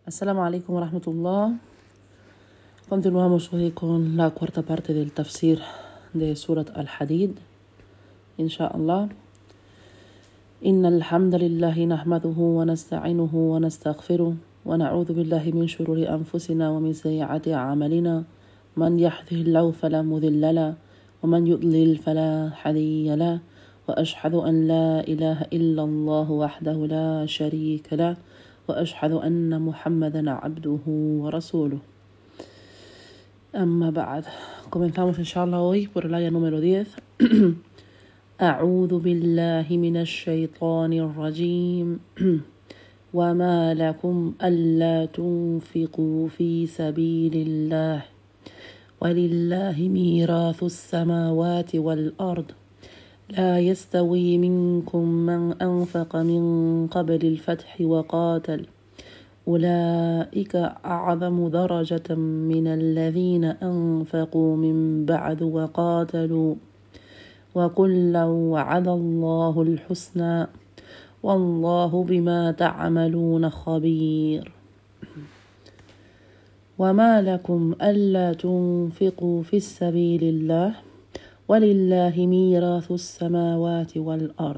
Assalamu alaikum wa rahmatullah. Continuamos hoy con la cuarta parte del tafsir de Surat Al-Hadid, inshallah. إن الحمد لله نحمده ونستعينه ونستغفره ونعوذ بالله من شرور أنفسنا ومن سيئات أعمالنا من يهده الله فلا مضل له ومن يضلل فلا هادي له وأشهد أن لا إله إلا الله وحده لا شريك له وأشهد أن محمدا عبده ورسوله. أما بعد, comenzamos inshallah hoy por el aya número 10. أعوذ بالله من الشيطان الرجيم وما لكم ألا تنفقوا في سبيل الله ولله ميراث السماوات والأرض لا يستوي منكم من أنفق من قبل الفتح وقاتل أولئك أعظم درجة من الذين أنفقوا من بعد وقاتلوا وكلا وعد الله الحسنى والله بما تعملون خبير. وما لكم ألا تنفقوا في سبيل الله ولله ميراث السماوات والأرض.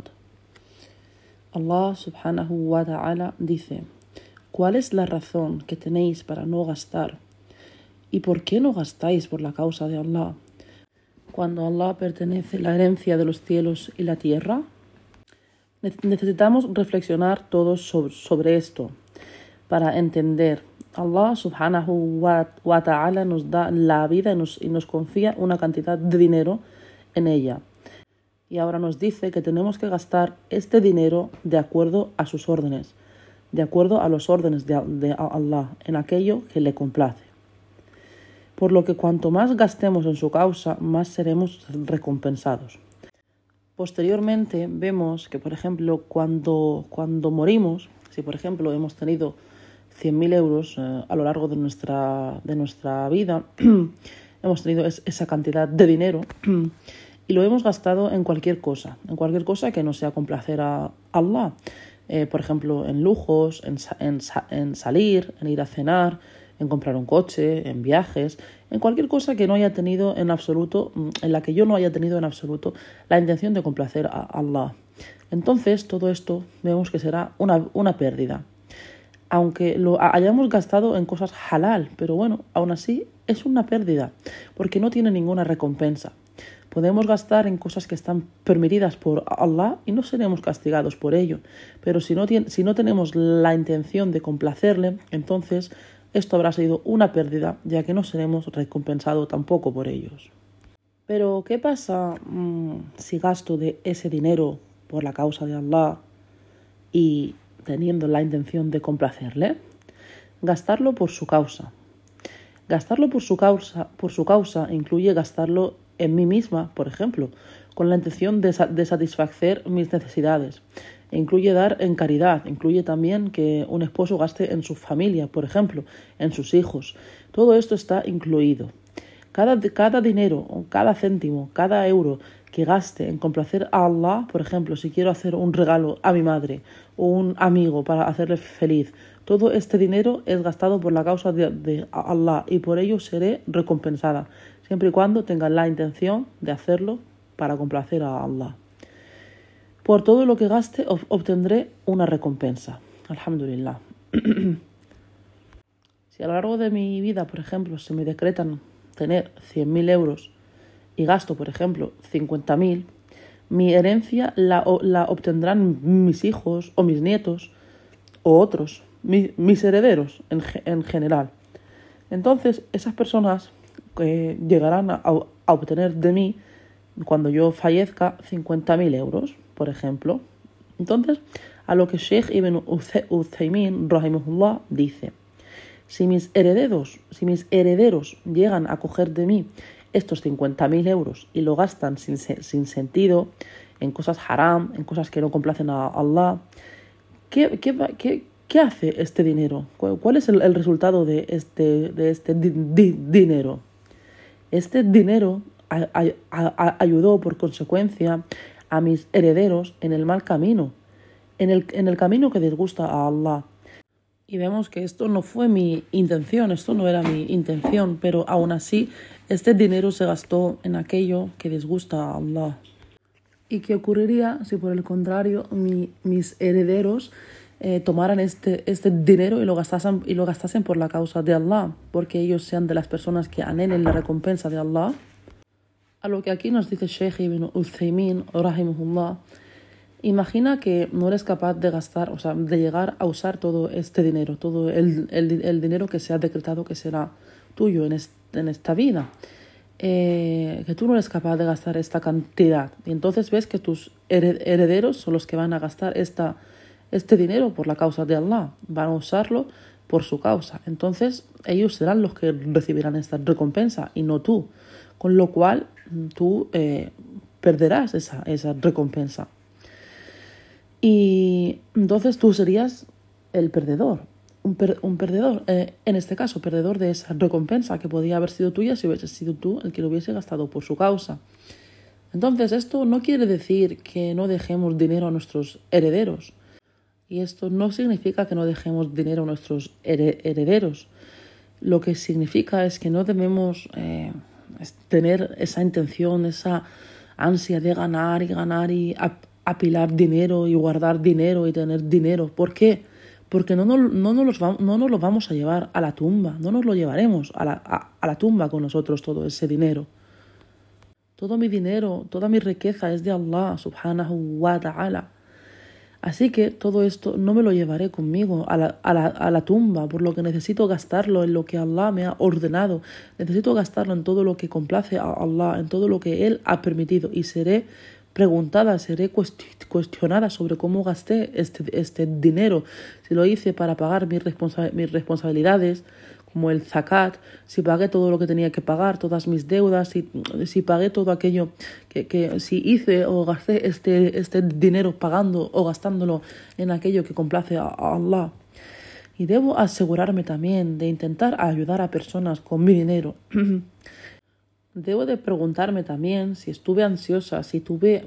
Allah subhanahu wa ta'ala dice: ¿cuál es la razón que tenéis para no gastar? ¿Y por qué no gastáis por la causa de Allah, cuando a Allah pertenece la herencia de los cielos y la tierra? Necesitamos reflexionar todos sobre esto para entender. Allah subhanahu wa ta'ala nos da la vida y nos confía una cantidad de dinero en ella. Y ahora nos dice que tenemos que gastar este dinero de acuerdo a sus órdenes, de acuerdo a los órdenes de Allah, en aquello que le complace. Por lo que cuanto más gastemos en su causa, más seremos recompensados. Posteriormente vemos que, por ejemplo, cuando morimos, si por ejemplo hemos tenido 100.000 euros a lo largo de nuestra vida, hemos tenido esa cantidad de dinero y lo hemos gastado en cualquier cosa que no sea complacer a Allah. Por ejemplo, en lujos, en salir, en ir a cenar, en comprar un coche, en viajes, en cualquier cosa que no haya tenido en absoluto, en la que yo no haya tenido en absoluto la intención de complacer a Allah. Entonces, todo esto vemos que será una pérdida. Aunque lo hayamos gastado en cosas halal, pero bueno, aún así es una pérdida, porque no tiene ninguna recompensa. Podemos gastar en cosas que están permitidas por Allah y no seremos castigados por ello, pero si no tenemos la intención de complacerle, entonces esto habrá sido una pérdida, ya que no seremos recompensados tampoco por ellos. Pero, ¿qué pasa si gasto de ese dinero por la causa de Allah y teniendo la intención de complacerle? Gastarlo por su causa. Gastarlo por su causa incluye gastarlo en mí misma, por ejemplo, con la intención de satisfacer mis necesidades. Incluye dar en caridad, incluye también que un esposo gaste en su familia, por ejemplo, en sus hijos. Todo esto está incluido. Cada dinero, cada céntimo, cada euro que gaste en complacer a Allah, por ejemplo, si quiero hacer un regalo a mi madre o un amigo para hacerle feliz, todo este dinero es gastado por la causa de Allah y por ello seré recompensada, siempre y cuando tenga la intención de hacerlo para complacer a Allah. Por todo lo que gaste obtendré una recompensa. Alhamdulillah. Si a lo largo de mi vida, por ejemplo, se me decretan tener 100.000 euros y gasto, por ejemplo, 50.000, mi herencia la obtendrán mis hijos o mis nietos o otros, mis herederos en general. Entonces, esas personas llegarán a obtener de mí, cuando yo fallezca, 50.000 euros, por ejemplo. Entonces, a lo que Sheikh Ibn Uthaymin, rahimahullah, dice: si mis herederos llegan a coger de mí estos 50.000 euros y lo gastan sin sentido, en cosas haram, en cosas que no complacen a Allah, ¿qué hace este dinero? ¿Cuál es el resultado de este dinero? Este dinero ayudó por consecuencia a mis herederos en el mal camino, en el camino que disgusta a Allah. Y vemos que esto no fue mi intención, esto no era mi intención, pero aún así este dinero se gastó en aquello que disgusta a Allah. ¿Y qué ocurriría si por el contrario mis herederos tomaran este dinero y lo gastasen por la causa de Allah? Porque ellos sean de las personas que anhelen la recompensa de Allah. A lo que aquí nos dice Sheikh Ibn Uthaymin, rahimahullah, imagina que no eres capaz de gastar, o sea, de llegar a usar todo este dinero, todo el dinero que se ha decretado que será tuyo en esta vida. Que tú no eres capaz de gastar esta cantidad. Y entonces ves que tus herederos son los que van a gastar este dinero por la causa de Allah. Van a usarlo por su causa. Entonces ellos serán los que recibirán esta recompensa y no tú. Con lo cual tú perderás esa recompensa. Y entonces tú serías el perdedor. Un perdedor, en este caso, perdedor de esa recompensa que podía haber sido tuya si hubiese sido tú el que lo hubiese gastado por su causa. Entonces, esto no quiere decir que no dejemos dinero a nuestros herederos. Y esto no significa que no dejemos dinero a nuestros herederos. Lo que significa es que no debemos tener esa intención, esa ansia de ganar y apilar dinero y guardar dinero y tener dinero. ¿Por qué? Porque no nos lo vamos a llevar a la tumba, no nos lo llevaremos a la tumba con nosotros todo ese dinero. Todo mi dinero, toda mi riqueza es de Allah subhanahu wa ta'ala. Así que todo esto no me lo llevaré conmigo a la tumba, por lo que necesito gastarlo en lo que Allah me ha ordenado. Necesito gastarlo en todo lo que complace a Allah, en todo lo que Él ha permitido, y seré preguntada, seré cuestionada sobre cómo gasté este dinero, si lo hice para pagar mis responsabilidades, como el zakat, si pagué todo lo que tenía que pagar, todas mis deudas, si pagué todo aquello que si hice o gasté este dinero pagando o gastándolo en aquello que complace a Allah. Y debo asegurarme también de intentar ayudar a personas con mi dinero. Debo de preguntarme también si estuve ansiosa, si tuve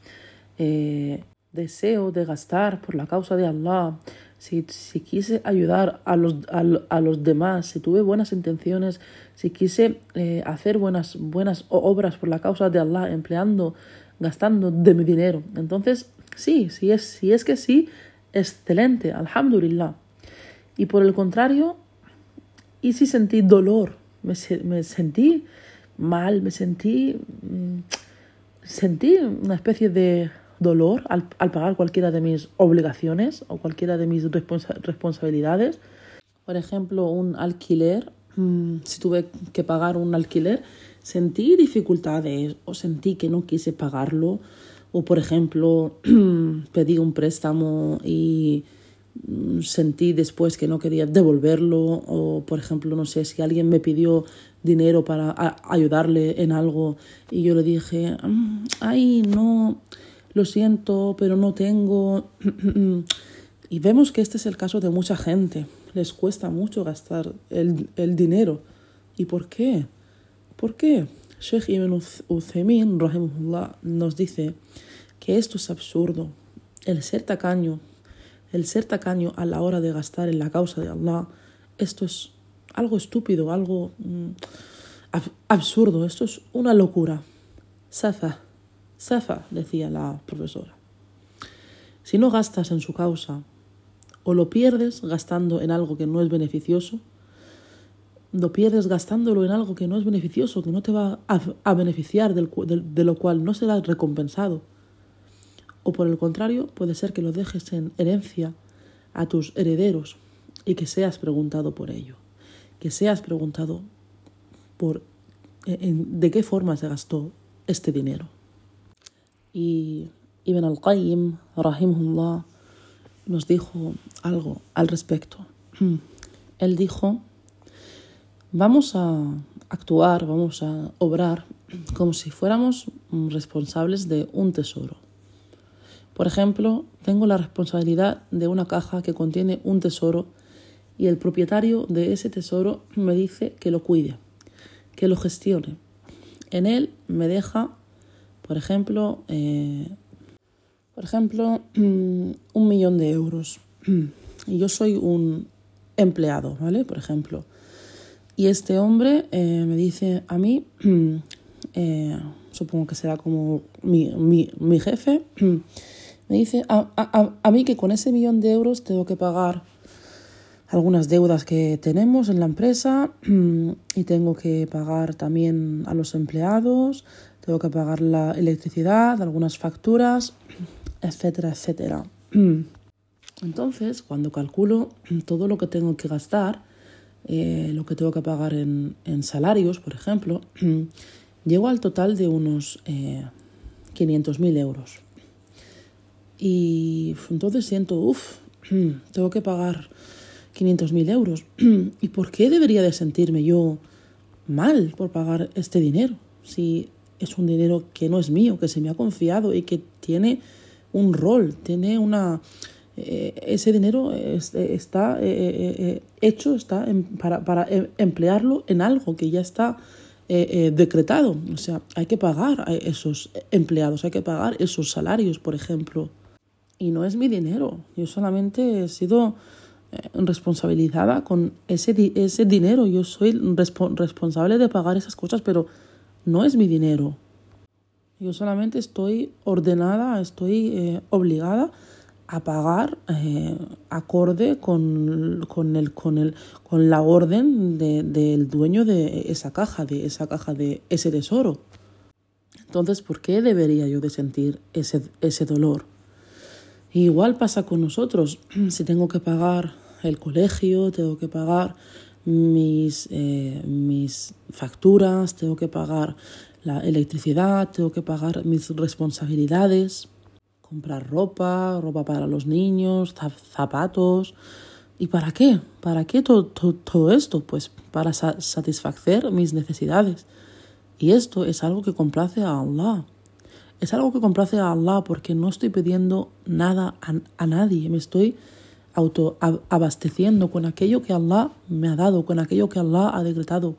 deseo de gastar por la causa de Allah, si quise ayudar a los demás, si tuve buenas intenciones, si quise hacer buenas obras por la causa de Allah, gastando de mi dinero. Entonces, sí, si es que sí, excelente, alhamdulillah. Y por el contrario, y si sentí dolor, me sentí mal, sentí una especie de dolor al pagar cualquiera de mis obligaciones o cualquiera de mis responsabilidades. Por ejemplo, un alquiler, si tuve que pagar un alquiler, sentí dificultades o sentí que no quise pagarlo. O, por ejemplo, pedí un préstamo y sentí después que no quería devolverlo. O, por ejemplo, no sé, si alguien me pidió dinero para ayudarle en algo y yo le dije, ay, no, lo siento, pero no tengo. Y vemos que este es el caso de mucha gente. Les cuesta mucho gastar el dinero. ¿Y por qué? ¿Por qué? Sheikh Ibn Uthaymin, rahimahullah, nos dice que esto es absurdo. El ser tacaño a la hora de gastar en la causa de Allah, esto es algo estúpido, algo absurdo. Esto es una locura. Safa, decía la profesora. Si no gastas en su causa, o lo pierdes gastando en algo que no es beneficioso, lo pierdes gastándolo en algo que no es beneficioso, que no te va a beneficiar, de lo cual no serás recompensado. O por el contrario, puede ser que lo dejes en herencia a tus herederos y que seas preguntado por ello. Que seas preguntado por de qué forma se gastó este dinero. Y Ibn al-Qayyim, rahimahullah, nos dijo algo al respecto. Él dijo, vamos a actuar, vamos a obrar como si fuéramos responsables de un tesoro. Por ejemplo, tengo la responsabilidad de una caja que contiene un tesoro y el propietario de ese tesoro me dice que lo cuide, que lo gestione. En él me deja, por ejemplo, 1 millón de euros. Y yo soy un empleado, ¿vale? Por ejemplo. Y este hombre me dice a mí, supongo que será como mi jefe, me dice a mí que con ese 1.000.000 de euros tengo que pagar algunas deudas que tenemos en la empresa y tengo que pagar también a los empleados, tengo que pagar la electricidad, algunas facturas, etcétera, etcétera. Entonces, cuando calculo todo lo que tengo que gastar, lo que tengo que pagar en salarios, por ejemplo, llego al total de unos 500.000 euros. Y entonces siento, tengo que pagar 500.000 euros. ¿Y por qué debería de sentirme yo mal por pagar este dinero? Si es un dinero que no es mío, que se me ha confiado y que tiene un rol, tiene una... ese dinero está hecho para emplearlo en algo que ya está decretado. O sea, hay que pagar a esos empleados, hay que pagar esos salarios, por ejemplo. Y no es mi dinero. Yo solamente he sido responsabilizada con ese dinero. Yo soy responsable de pagar esas cosas, pero no es mi dinero. Yo solamente estoy ordenada, estoy obligada a pagar acorde con la orden del dueño de esa caja, de ese tesoro. Entonces, ¿por qué debería yo de sentir ese dolor? Y igual pasa con nosotros. Si tengo que pagar el colegio, tengo que pagar mis facturas, tengo que pagar la electricidad, tengo que pagar mis responsabilidades, comprar ropa para los niños, zapatos. ¿Y para qué? ¿Para qué todo esto? Pues para satisfacer mis necesidades. Y esto es algo que complace a Allah. Es algo que complace a Allah porque no estoy pidiendo nada a nadie. Me estoy autoabasteciendo con aquello que Allah me ha dado, con aquello que Allah ha decretado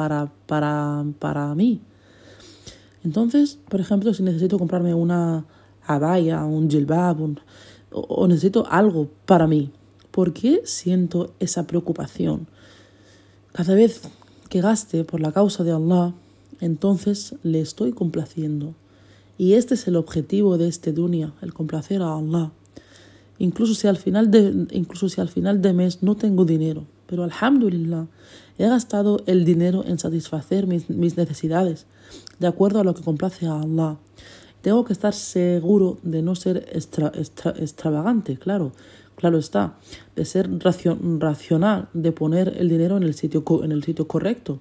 para mí. Entonces, por ejemplo, si necesito comprarme una abaya, un jilbab, o necesito algo para mí, ¿por qué siento esa preocupación? Cada vez que gaste por la causa de Allah, entonces le estoy complaciendo. Y este es el objetivo de este dunya, el complacer a Allah. Incluso si al final de mes no tengo dinero, pero alhamdulillah, he gastado el dinero en satisfacer mis necesidades, de acuerdo a lo que complace a Allah. Tengo que estar seguro de no ser extravagante, claro está, de ser racional, de poner el dinero en el sitio correcto.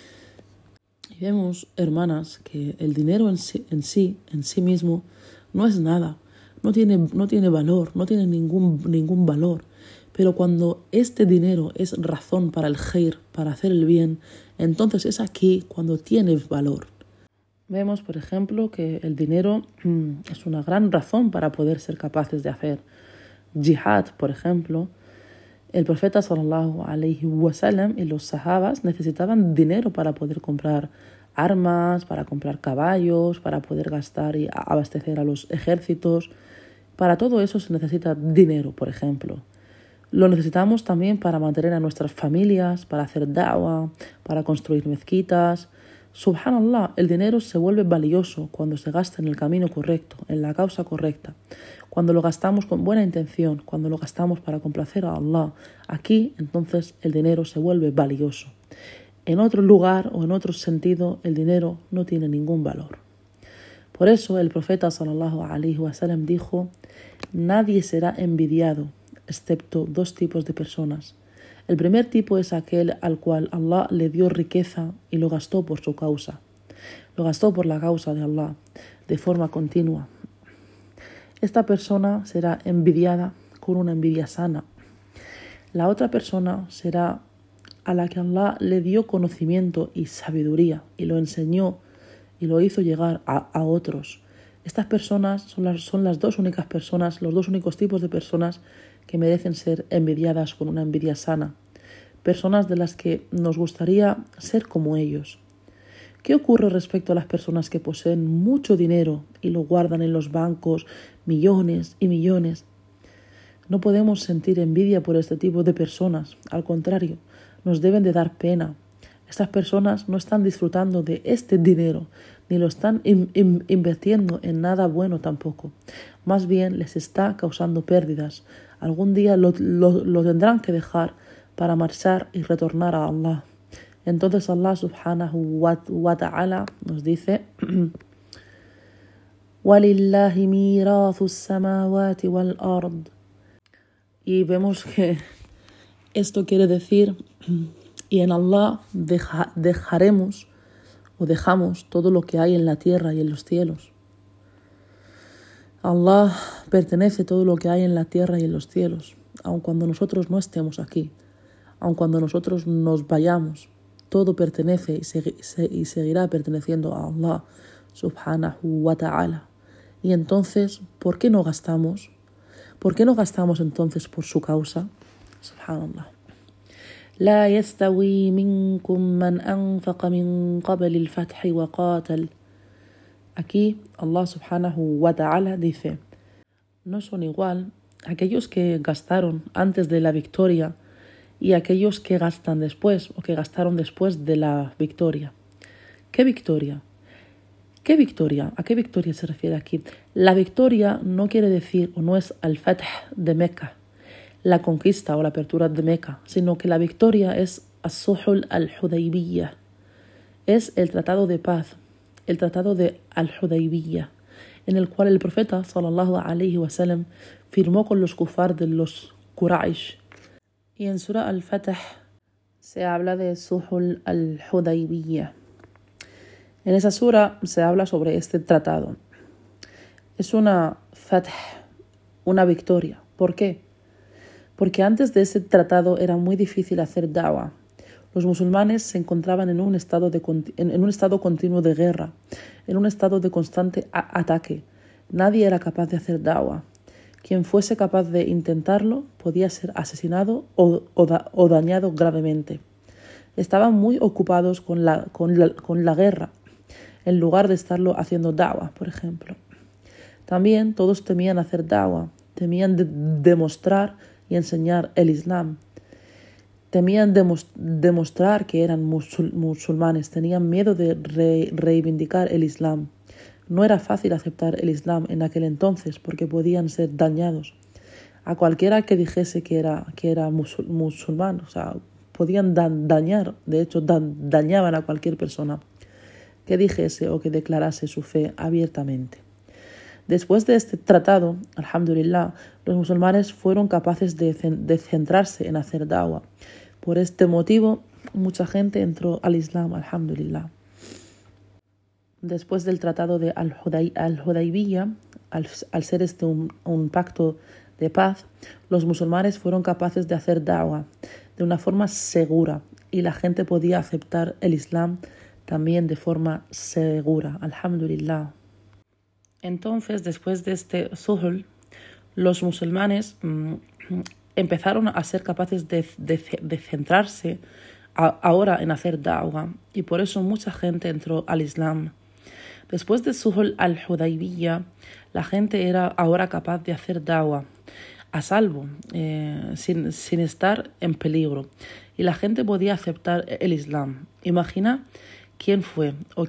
Y vemos, hermanas, que el dinero en sí mismo no es nada, no tiene valor, no tiene ningún valor. Pero cuando este dinero es razón para el khair, para hacer el bien, entonces es aquí cuando tiene valor. Vemos, por ejemplo, que el dinero es una gran razón para poder ser capaces de hacer jihad, por ejemplo. El profeta sallallahu alayhi wa sallam y los sahabas necesitaban dinero para poder comprar armas, para comprar caballos, para poder gastar y abastecer a los ejércitos. Para todo eso se necesita dinero, por ejemplo. Lo necesitamos también para mantener a nuestras familias, para hacer da'wah, para construir mezquitas. Subhanallah, el dinero se vuelve valioso cuando se gasta en el camino correcto, en la causa correcta. Cuando lo gastamos con buena intención, cuando lo gastamos para complacer a Allah, aquí entonces el dinero se vuelve valioso. En otro lugar o en otro sentido, el dinero no tiene ningún valor. Por eso el profeta sallallahu alaihi wasallam dijo: nadie será envidiado, excepto dos tipos de personas. El primer tipo es aquel al cual Allah le dio riqueza y lo gastó por su causa. Lo gastó por la causa de Allah, de forma continua. Esta persona será envidiada con una envidia sana. La otra persona será a la que Allah le dio conocimiento y sabiduría y lo enseñó y lo hizo llegar a otros. Estas personas son las dos únicas personas, los dos únicos tipos de personas que merecen ser envidiadas con una envidia sana. Personas de las que nos gustaría ser como ellos. ¿Qué ocurre respecto a las personas que poseen mucho dinero y lo guardan en los bancos, millones y millones? No podemos sentir envidia por este tipo de personas. Al contrario, nos deben de dar pena. Estas personas no están disfrutando de este dinero, ni lo están invirtiendo en nada bueno tampoco. Más bien les está causando pérdidas. Algún día lo tendrán que dejar para marchar y retornar a Allah. Entonces Allah subhanahu wa ta'ala nos dice وَلِلَّهِ مِيرَاثُ السَّمَاوَاتِ وَالْأَرْضِ. Y vemos que esto quiere decir, y en Allah dejaremos o dejamos todo lo que hay en la tierra y en los cielos. Allah pertenece todo lo que hay en la tierra y en los cielos, aun cuando nosotros no estemos aquí, aun cuando nosotros nos vayamos, todo pertenece y seguirá perteneciendo a Allah subhanahu wa ta'ala. Y entonces, ¿por qué no gastamos? ¿Por qué no gastamos entonces por su causa? Subhanallah. لا يستوي منكم من أنفق من قبل الفتح وقاتل. Aquí Allah subhanahu wa ta'ala dice, no son igual aquellos que gastaron antes de la victoria y aquellos que gastan después o que gastaron después de la victoria. ¿Qué victoria? ¿Qué victoria? ¿A qué victoria se refiere aquí? La victoria no quiere decir o no es al-Fath de Meca, la conquista o la apertura de Meca, sino que la victoria es as-Suhul al-Hudaybiyah, es el tratado de paz, el tratado de al-Hudaybiyah, en el cual el profeta sallallahu alayhi wa sallam firmó con los kufar de los Quraysh. Y en Surah al-Fath se habla de Suhul al-Hudaybiyah. En esa sura se habla sobre este tratado. Es una fath, una victoria. ¿Por qué? Porque antes de ese tratado era muy difícil hacer da'wah. Los musulmanes se encontraban en un estado continuo de guerra, en un estado de constante ataque. Nadie era capaz de hacer da'wah. Quien fuese capaz de intentarlo podía ser asesinado o dañado gravemente. Estaban muy ocupados con la guerra, en lugar de estarlo haciendo da'wah, por ejemplo. También todos temían hacer da'wah, temían demostrar y enseñar el Islam. Temían demostrar que eran musulmanes, tenían miedo de reivindicar el Islam. No era fácil aceptar el Islam en aquel entonces porque podían ser dañados. A cualquiera que dijese que era musulmán, o sea, podían dañar, de hecho dañaban a cualquier persona que dijese o que declarase su fe abiertamente. Después de este tratado, alhamdulillah, los musulmanes fueron capaces de centrarse en hacer da'wah. Por este motivo, mucha gente entró al Islam, alhamdulillah. Después del tratado de al-Hudaybiyah, al ser este un pacto de paz, los musulmanes fueron capaces de hacer da'wah de una forma segura y la gente podía aceptar el Islam también de forma segura, alhamdulillah. Entonces, después de este suhul, los musulmanes empezaron a ser capaces de centrarse ahora en hacer da'wah, y por eso mucha gente entró al Islam. Después de suhul al-Hudaybiyah, la gente era ahora capaz de hacer da'wah a salvo, sin estar en peligro, y la gente podía aceptar el Islam. Imagina quién fue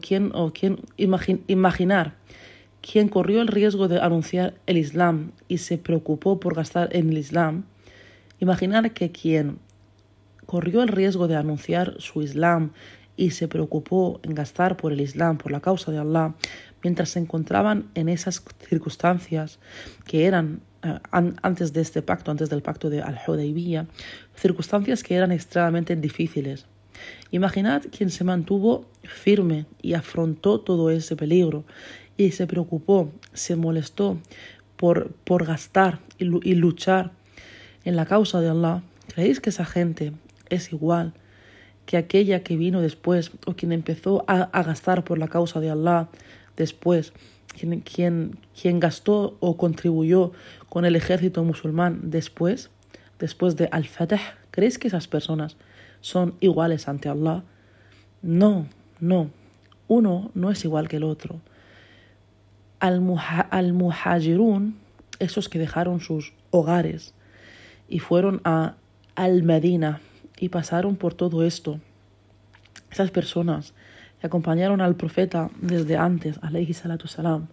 imaginar quién corrió el riesgo de anunciar el Islam y se preocupó por gastar en el Islam. Imaginar que quien corrió el riesgo de anunciar su Islam y se preocupó en gastar por el Islam, por la causa de Allah, mientras se encontraban en esas circunstancias que eran antes de este pacto, antes del pacto de Al-Hudaybiyah, circunstancias que eran extremadamente difíciles. Imaginad quien se mantuvo firme y afrontó todo ese peligro y se preocupó, se molestó por gastar y luchar en la causa de Allah. ¿Creéis que esa gente es igual que aquella que vino después o quien empezó a gastar por la causa de Allah después? Quien gastó o contribuyó con el ejército musulmán después de Al-Fath. ¿Creéis que esas personas son iguales ante Allah? No. Uno no es igual que el otro. Al-Muhajirun, esos que dejaron sus hogares, y fueron al Medina y pasaron por todo esto. Esas personas que acompañaron al profeta desde antes, alayhi salatu salam,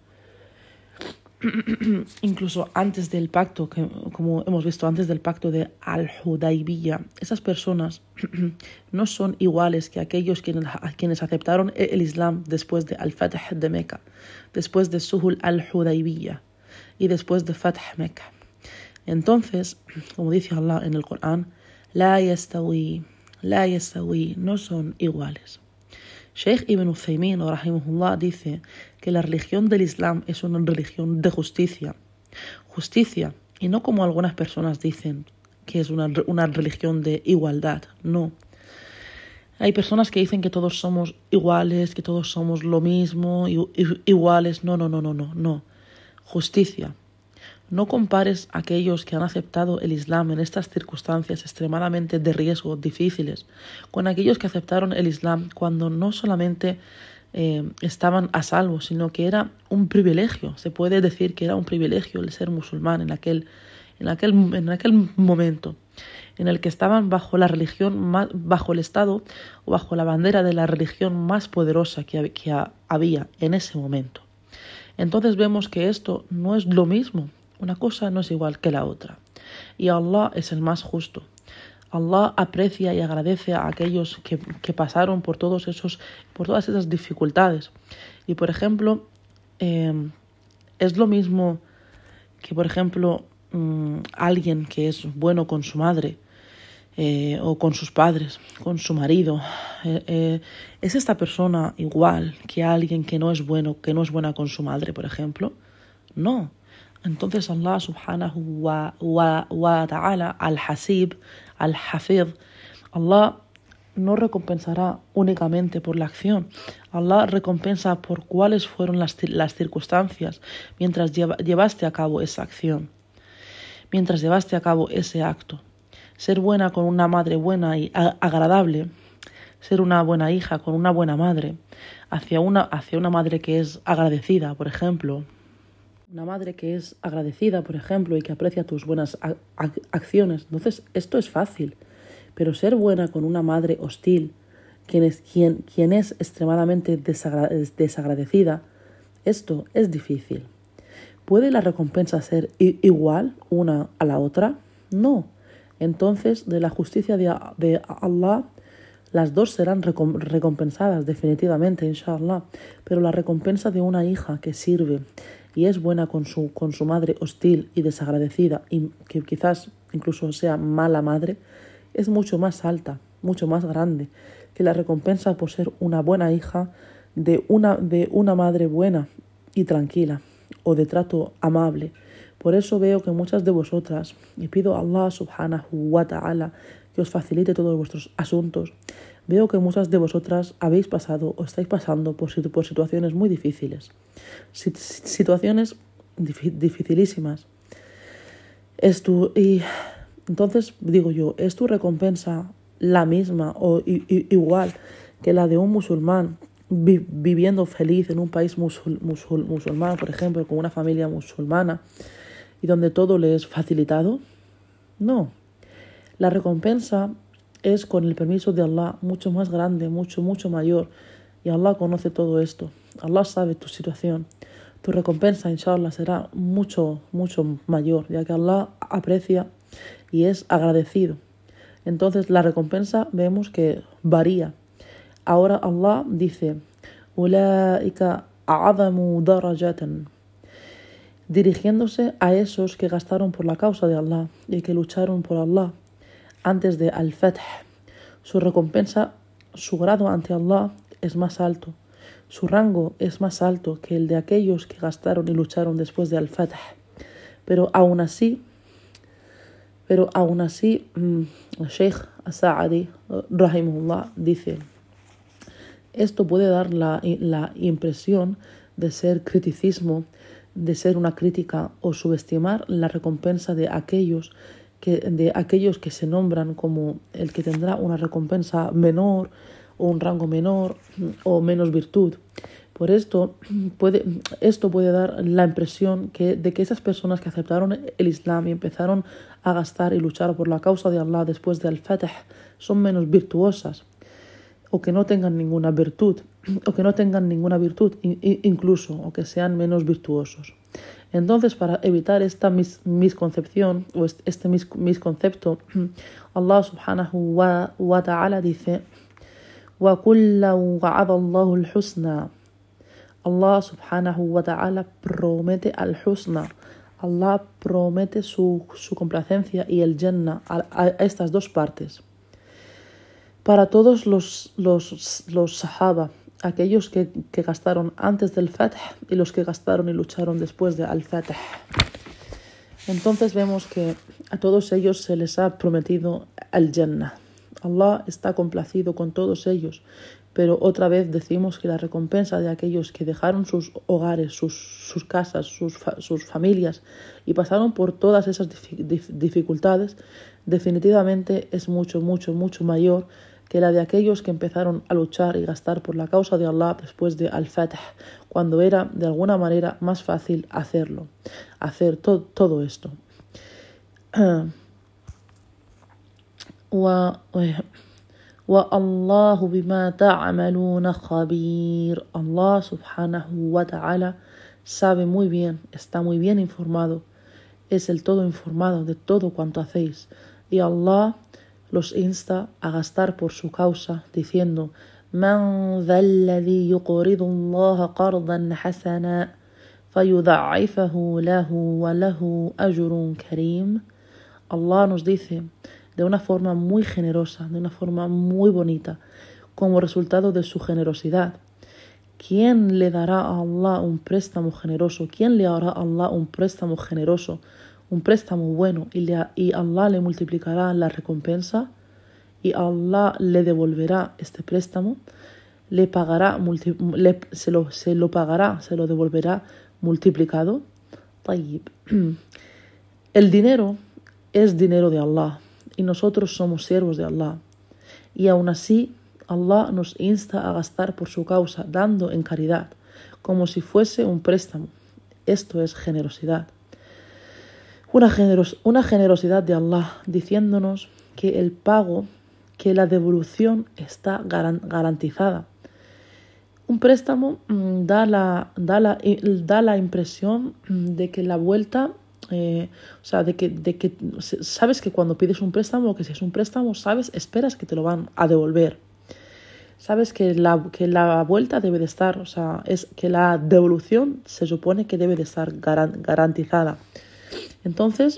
incluso antes del pacto, que, como hemos visto antes del pacto de Al-Hudaybiyah, esas personas no son iguales que aquellos quienes aceptaron el Islam después de Al-Fath de Meca, después de Sulh Al-Hudaybiyah y después de Fath Meca. Entonces, como dice Allah en el Corán, la yastawi, no son iguales. Sheikh Ibn Uthaymin, rahimahullah, dice que la religión del Islam es una religión de justicia. Justicia, y no como algunas personas dicen, que es una religión de igualdad. No. Hay personas que dicen que todos somos iguales, que todos somos lo mismo, iguales. No. Justicia. No compares a aquellos que han aceptado el Islam en estas circunstancias extremadamente de riesgo, difíciles, con aquellos que aceptaron el Islam cuando no solamente estaban a salvo, sino que era un privilegio. Se puede decir que era un privilegio el ser musulmán en aquel momento, en el que estaban bajo la religión, bajo el Estado o bajo la bandera de la religión más poderosa que había en ese momento. Entonces vemos que esto no es lo mismo. Una cosa no es igual que la otra. Y Allah es el más justo. Allah aprecia y agradece a aquellos que pasaron por todas esas dificultades. Y por ejemplo, es lo mismo que, por ejemplo, alguien que es bueno con su madre o con sus padres, con su marido. ¿Es esta persona igual que alguien que no es buena con su madre, por ejemplo? No. Entonces Allah subhanahu wa ta'ala, al-Hasib, al-Hafid, Allah no recompensará únicamente por la acción. Allah recompensa por cuáles fueron las circunstancias mientras llevaste a cabo esa acción, mientras llevaste a cabo ese acto. Ser buena con una madre buena y agradable, ser una buena hija con una buena madre, hacia una madre que es agradecida, por ejemplo. Una madre que es agradecida, por ejemplo, y que aprecia tus buenas acciones. Entonces, esto es fácil. Pero ser buena con una madre hostil, quien es extremadamente desagradecida, esto es difícil. ¿Puede la recompensa ser igual una a la otra? No. Entonces, de la justicia de Allah, las dos serán recompensadas definitivamente, inshallah. Pero la recompensa de una hija que sirve y es buena con su madre hostil y desagradecida, y que quizás incluso sea mala madre, es mucho más alta, mucho más grande que la recompensa por ser una buena hija de una madre buena y tranquila o de trato amable. Por eso veo que muchas de vosotras, y pido a Allah subhanahu wa ta'ala que os facilite todos vuestros asuntos, veo que muchas de vosotras habéis pasado o estáis pasando por situaciones muy difíciles, situaciones dificilísimas. Y entonces digo yo, ¿es tu recompensa la misma o igual que la de un musulmán viviendo feliz en un país musulmán, por ejemplo, con una familia musulmana y donde todo le es facilitado? No. La recompensa es, con el permiso de Allah, mucho más grande, mucho mayor. Y Allah conoce todo esto. Allah sabe tu situación. Tu recompensa, inshallah, será mucho mayor, ya que Allah aprecia y es agradecido. Entonces, la recompensa vemos que varía. Ahora Allah dice, Ulaika a'zamu darajatan, dirigiéndose a esos que gastaron por la causa de Allah y que lucharon por Allah antes de Al-Fath. Su recompensa, su grado ante Allah es más alto. Su rango es más alto que el de aquellos que gastaron y lucharon después de Al-Fath. Pero aún así, Sheikh As-Sa'adi, rahimahullah, dice, esto puede dar la impresión de ser criticismo, de ser una crítica o subestimar la recompensa de aquellos que se nombran como el que tendrá una recompensa menor o un rango menor o menos virtud. Por esto puede dar la impresión de que esas personas que aceptaron el Islam y empezaron a gastar y luchar por la causa de Allah después del Fatih son menos virtuosas, o que no tengan ninguna virtud, incluso, o que sean menos virtuosos. Entonces, para evitar esta misconcepción o este misconcepto, Allah subhanahu wa ta'ala dice: وَكُلًّا وَعَدَ اللَّهُ الْحُسْنَى. Allah subhanahu wa ta'ala promete al-husna. Allah promete su complacencia y el Jannah a estas dos partes. Para todos los Sahaba, aquellos que gastaron antes del Fatih y los que gastaron y lucharon después de al-Fatih. Entonces vemos que a todos ellos se les ha prometido el Jannah. Allah está complacido con todos ellos, pero otra vez decimos que la recompensa de aquellos que dejaron sus hogares, sus casas, sus familias y pasaron por todas esas dificultades, definitivamente es mucho, mucho, mucho mayor que la de aquellos que empezaron a luchar y gastar por la causa de Allah después de Al-Fatih, cuando era de alguna manera más fácil hacer todo esto. وَاللَّهُ بِمَا تَعْمَلُونَ خَبِيرٌ. Allah subhanahu wa ta'ala sabe muy bien, está muy bien informado, es el todo informado de todo cuanto hacéis. Y Allah los insta a gastar por su causa, diciendo: مَنْ ذَا الَّذِي يُقْرِضُ اللَّهَ قَرْضًا حَسَنًا فَيُضَاعِفَهُ لَهُ وَلَهُ أَجْرٌ كَرِيمٌ. Allah nos dice de una forma muy generosa, de una forma muy bonita, como resultado de su generosidad: ¿quién le dará a Allah un préstamo generoso? ¿Quién le hará a Allah un préstamo generoso, un préstamo bueno, y Allah le multiplicará la recompensa, y Allah le devolverá este préstamo, le pagará, se lo devolverá multiplicado? طيب. El dinero es dinero de Allah y nosotros somos siervos de Allah, y aún así Allah nos insta a gastar por su causa, dando en caridad, como si fuese un préstamo. Esto es generosidad. Una generosidad de Allah, diciéndonos que el pago, que la devolución está garantizada. Un préstamo da la impresión de que la vuelta, de que sabes que cuando pides un préstamo, que si es un préstamo, esperas que te lo van a devolver. Sabes que la vuelta debe de estar, es que la devolución se supone que debe de estar garantizada. Entonces,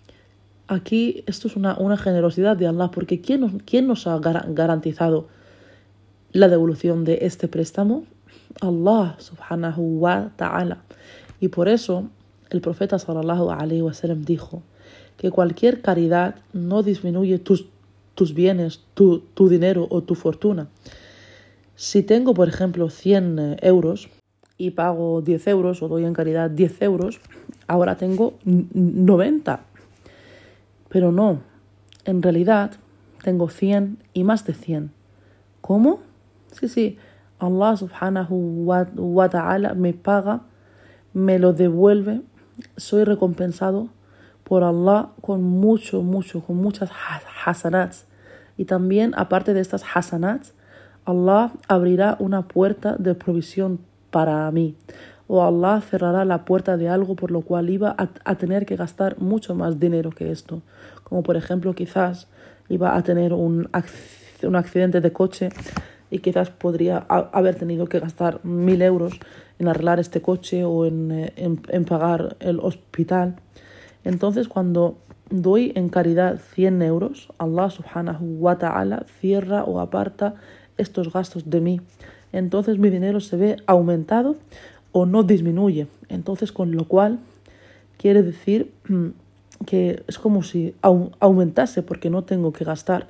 aquí esto es una generosidad de Allah, porque ¿quién nos ha garantizado la devolución de este préstamo? Allah subhanahu wa ta'ala. Y por eso el profeta sallallahu alaihi wasallam dijo que cualquier caridad no disminuye tus bienes, tu dinero o tu fortuna. Si tengo, por ejemplo, 100 euros y pago 10 euros o doy en caridad 10 euros, ahora tengo 90. Pero no, en realidad tengo 100 y más de 100. ¿Cómo? Sí, Allah subhanahu wa ta'ala me paga, me lo devuelve, soy recompensado por Allah con muchas hasanats. Y también, aparte de estas hasanats, Allah abrirá una puerta de provisión para mí, o Allah cerrará la puerta de algo por lo cual iba a tener que gastar mucho más dinero que esto. Como por ejemplo, quizás iba a tener un accidente de coche y quizás podría haber tenido que gastar 1.000 euros en arreglar este coche o en pagar el hospital. Entonces, cuando doy en caridad 100 euros, Allah subhanahu wa ta'ala cierra o aparta estos gastos de mí. Entonces mi dinero se ve aumentado o no disminuye. Entonces, con lo cual quiere decir que es como si aumentase, porque no tengo que gastar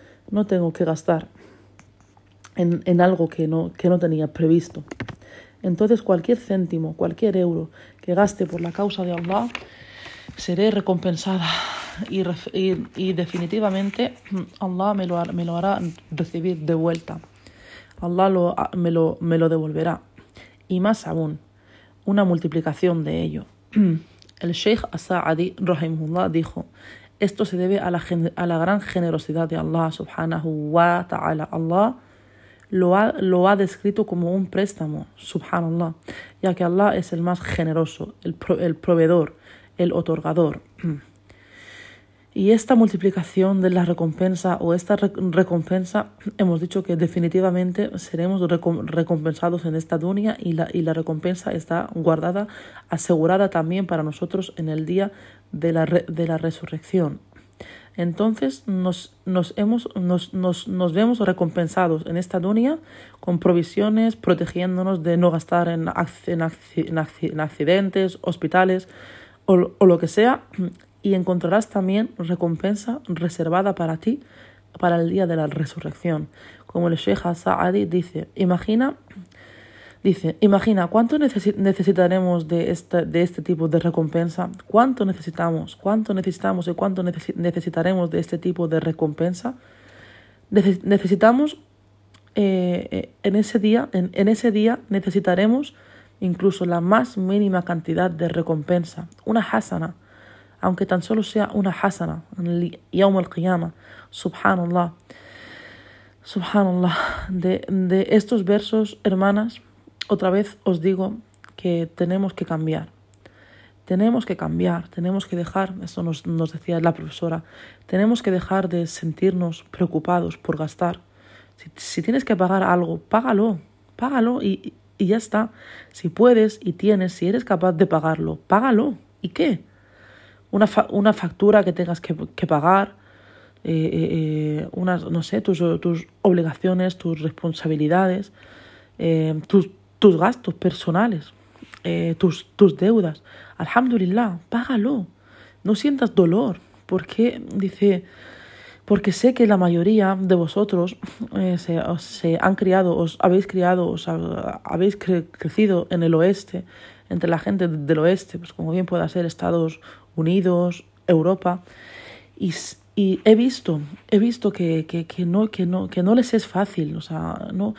en algo que no tenía previsto. Entonces, cualquier céntimo, cualquier euro que gaste por la causa de Allah, seré recompensada y definitivamente Allah me lo hará recibir de vuelta. Allah me lo devolverá. y más aún, una multiplicación de ello. El Sheikh As-Sa'adi, rahimahullah, dijo: esto se debe a la gran generosidad de Allah subhanahu wa ta'ala. Allah lo ha descrito como un préstamo, subhanallah, ya que Allah es el más generoso, el proveedor, el otorgador. Y esta multiplicación de la recompensa o esta recompensa, hemos dicho que definitivamente seremos recompensados en esta dunya, y la recompensa está guardada, asegurada también para nosotros en el día de la resurrección. Entonces nos vemos recompensados en esta dunya con provisiones, protegiéndonos de no gastar en accidentes, hospitales o lo que sea. Y encontrarás también recompensa reservada para ti para el día de la resurrección. Como el Sheikh As-Sa'adi dice, imagina cuánto necesitaremos de este tipo de recompensa, cuánto necesitamos y cuánto necesitaremos de este tipo de recompensa. Necesitamos en ese día necesitaremos incluso la más mínima cantidad de recompensa, una hasana, aunque tan solo sea una hasana, en el Yawm al-Qiyamah. Subhanallah. De estos versos, hermanas, otra vez os digo que tenemos que cambiar. Tenemos que dejar, eso nos decía la profesora, tenemos que dejar de sentirnos preocupados por gastar. Si tienes que pagar algo, págalo y ya está. Si puedes y tienes, si eres capaz de pagarlo, págalo. ¿Y qué? Una factura que tengas que pagar, tus obligaciones, tus responsabilidades, tus gastos personales, tus deudas. Alhamdulillah, págalo. No sientas dolor. Porque sé que la mayoría de vosotros se han criado, os habéis crecido en el oeste, entre la gente del oeste, pues como bien pueda ser Estados Unidos, Europa, y he visto que no les es fácil, o sea, no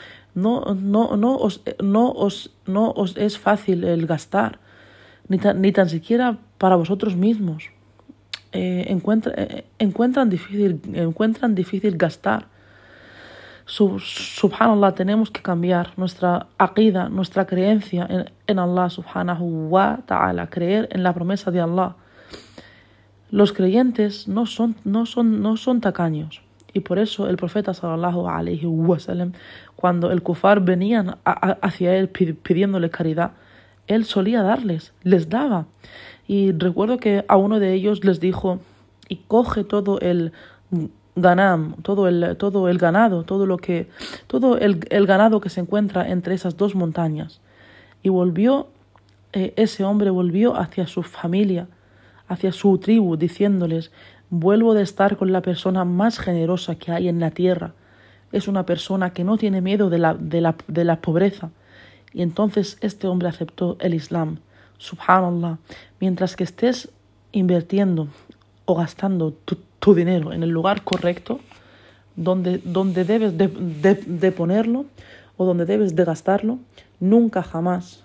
os es fácil el gastar, ni tan siquiera para vosotros mismos. Encuentran difícil gastar. Subhanallah, tenemos que cambiar nuestra aqida, nuestra creencia en Allah subhanahu wa ta'ala, creer en la promesa de Allah. Los creyentes no son tacaños, y por eso el profeta sallallahu alayhi wa sallam, cuando el kufar venían hacia él pidiéndole caridad, él solía les daba. Y recuerdo que a uno de ellos les dijo: y coge todo el ganam, todo el ganado, todo el ganado que se encuentra entre esas dos montañas. Y ese hombre volvió hacia su familia, hacia su tribu, diciéndoles: vuelvo de estar con la persona más generosa que hay en la tierra. Es una persona que no tiene miedo de la pobreza. Y entonces este hombre aceptó el Islam. Subhanallah. Mientras que estés invirtiendo o gastando tu dinero en el lugar correcto, donde debes de ponerlo o donde debes de gastarlo, nunca jamás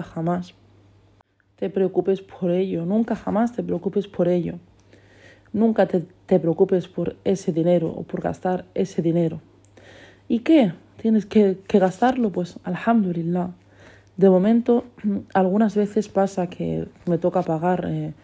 te preocupes por ello. Nunca jamás te preocupes por ello. Nunca te preocupes por ese dinero o por gastar ese dinero. ¿Y qué? ¿Tienes que gastarlo? Pues alhamdulillah. De momento, algunas veces pasa que me toca pagar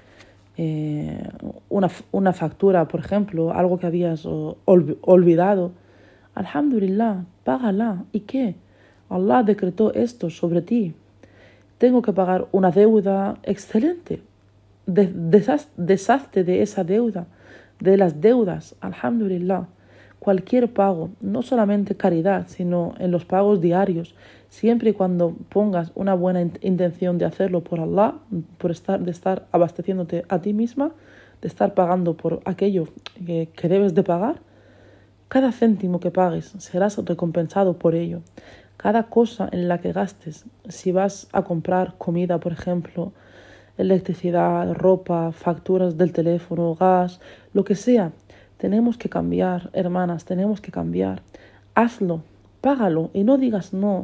una factura, por ejemplo, algo que habías olvidado. Alhamdulillah, págala. ¿Y qué? Allah decretó esto sobre ti. Tengo que pagar una deuda, excelente. Deshazte de esa deuda, de las deudas, alhamdulillah. Cualquier pago, no solamente caridad, sino en los pagos diarios, siempre y cuando pongas una buena intención de hacerlo por Allah, de estar abasteciéndote a ti misma, de estar pagando por aquello que debes de pagar, cada céntimo que pagues serás recompensado por ello. Cada cosa en la que gastes, si vas a comprar comida, por ejemplo, electricidad, ropa, facturas del teléfono, gas, lo que sea, tenemos que cambiar, hermanas, tenemos que cambiar. Hazlo, págalo y no digas no.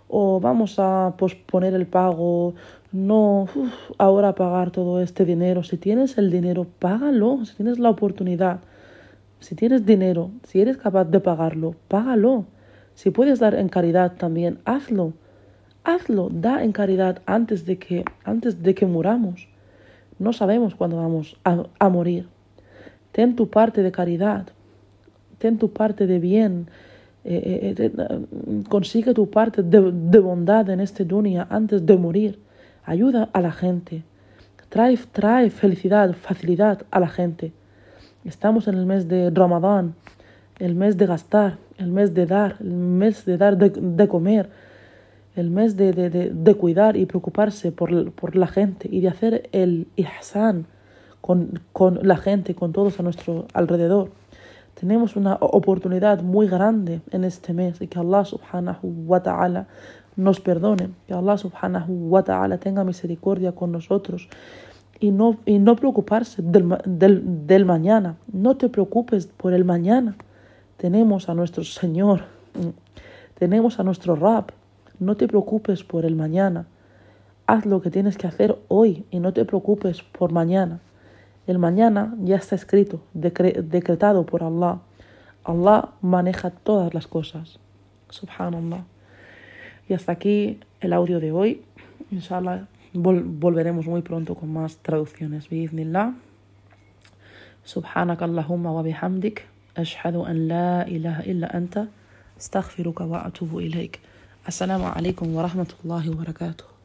o vamos a posponer el pago, no ahora pagar todo este dinero. Si tienes el dinero, págalo. Si tienes la oportunidad, si tienes dinero, si eres capaz de pagarlo, págalo. Si puedes dar en caridad también, hazlo. Hazlo, da en caridad antes de que muramos. No sabemos cuándo vamos a morir. Ten tu parte de caridad, ten tu parte de bien, consigue tu parte de bondad en este dunya antes de morir. Ayuda a la gente, trae felicidad, facilidad a la gente. Estamos en el mes de Ramadán, el mes de gastar, el mes de dar, el mes de dar de comer, el mes de cuidar y preocuparse por la gente y de hacer el ihsan con la gente, con todos a nuestro alrededor. Tenemos una oportunidad muy grande en este mes y que Allah subhanahu wa ta'ala nos perdone, que Allah subhanahu wa ta'ala tenga misericordia con nosotros y no preocuparse del mañana. No te preocupes por el mañana. Tenemos a nuestro Señor, tenemos a nuestro Rab. No te preocupes por el mañana. Haz lo que tienes que hacer hoy y no te preocupes por mañana. El mañana ya está escrito, decretado por Allah. Allah maneja todas las cosas. Subhanallah. Y hasta aquí el audio de hoy. Inshallah volveremos muy pronto con más traducciones. Bi'idhnillah. Subhanaka Allahumma wa bihamdik. Ashhadu an la ilaha illa anta. Astaghfiruka wa atubu ilayk. Assalamu alaikum wa rahmatullahi wa barakatuh.